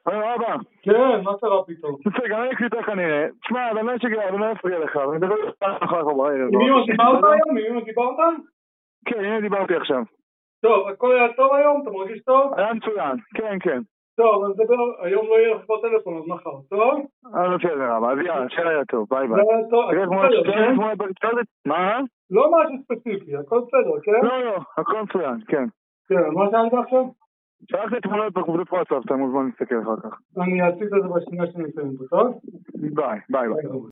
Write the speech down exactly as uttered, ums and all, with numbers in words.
היי אבא. כן, מה קרה פתאום? בסדר, גם אני קליטה כנראה. תשמע, אבל לא שגר, אבל לא יפריע לך, אבל נדבר אחר כך בערב. עם אמא דיברת היום? עם אמא דיברת? כן, הנה דיברתי עכשיו. טוב, הכל היה טוב היום? אתה מרגיש טוב? היה מצוין, כן, כן. טוב, אז נדבר, היום לא יהיה לך בטלפון, אז מחר, טוב? אז בסדר, אבא, אז יאללה, שאלה היה טוב, ביי ביי. זה היה טוב, הכל בסדר, כן? מה? לא משהו ספציפי, הכל בסדר, כן? לא, לא, הכל מצוין, כן. כן, מה שאלת עכשיו? שלחתי תמונות בקבוצת וואטסאפ, אתה מוזמן להסתכל אחר כך. אני אעשית את זה בשנייה שאני אסיים פה, טוב? ביי, ביי ביי.